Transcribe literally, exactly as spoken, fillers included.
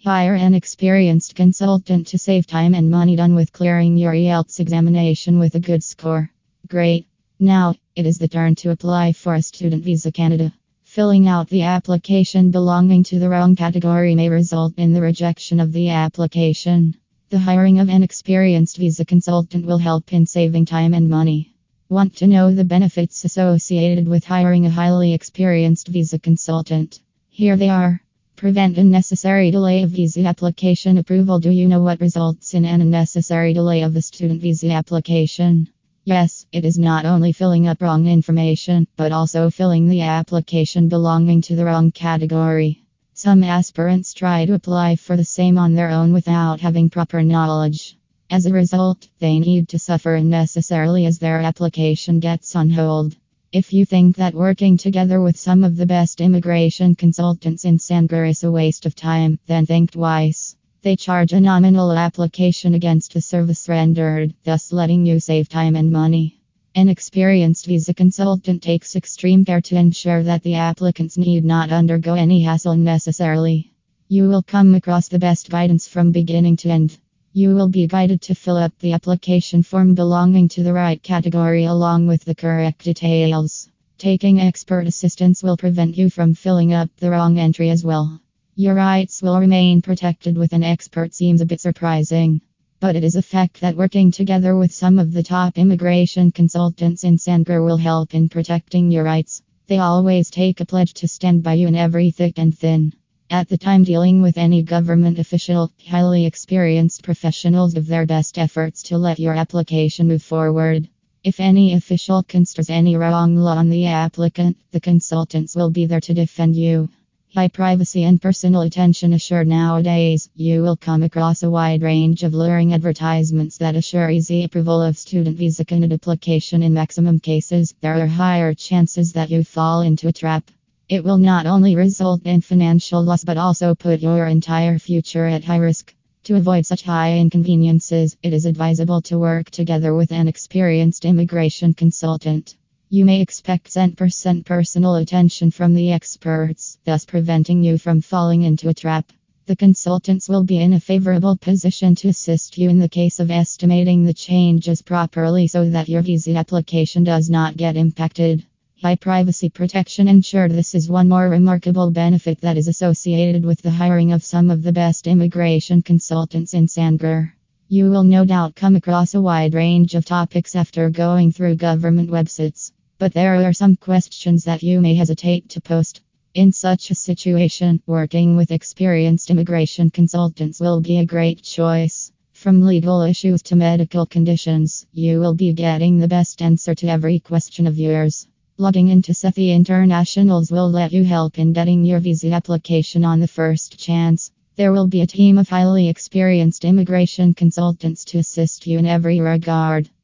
Hire an experienced consultant to save time and money, done with clearing your I E L T S examination with a good score. Great. Now, it is the turn to apply for a student visa Canada. Filling out the application belonging to the wrong category may result in the rejection of the application. The hiring of an experienced visa consultant will help in saving time and money. Want to know the benefits associated with hiring a highly experienced visa consultant? Here they are. Prevent unnecessary delay of visa application approval. Do you know what results in an unnecessary delay of the student visa application? Yes, it is not only filling up wrong information, but also filling the application belonging to the wrong category. Some aspirants try to apply for the same on their own without having proper knowledge. As a result, they need to suffer unnecessarily as their application gets on hold. If you think that working together with some of the best immigration consultants in Sangor is a waste of time, then think twice. They charge a nominal application against the service rendered, thus letting you save time and money. An experienced visa consultant takes extreme care to ensure that the applicants need not undergo any hassle necessarily. You will come across the best guidance from beginning to end. You will be guided to fill up the application form belonging to the right category along with the correct details. Taking expert assistance will prevent you from filling up the wrong entry as well. Your rights will remain protected with an expert seems a bit surprising. But it is a fact that working together with some of the top immigration consultants in Sangor will help in protecting your rights. They always take a pledge to stand by you in every thick and thin. At the time dealing with any government official, highly experienced professionals give their best efforts to let your application move forward. If any official construes any wrong law on the applicant, the consultants will be there to defend you. High privacy and personal attention assured. Nowadays, you will come across a wide range of luring advertisements that assure easy approval of student visa Canada application. In maximum cases, there are higher chances that you fall into a trap. It will not only result in financial loss but also put your entire future at high risk. To avoid such high inconveniences, it is advisable to work together with an experienced immigration consultant. You may expect one hundred percent personal attention from the experts, thus preventing you from falling into a trap. The consultants will be in a favorable position to assist you in the case of estimating the changes properly so that your visa application does not get impacted. High privacy protection ensured. This is one more remarkable benefit that is associated with the hiring of some of the best immigration consultants in Sangor. You will no doubt come across a wide range of topics after going through government websites. But there are some questions that you may hesitate to post. In such a situation, working with experienced immigration consultants will be a great choice. From legal issues to medical conditions, you will be getting the best answer to every question of yours. Logging into Sethi Internationals will let you help in getting your visa application on the first chance. There will be a team of highly experienced immigration consultants to assist you in every regard.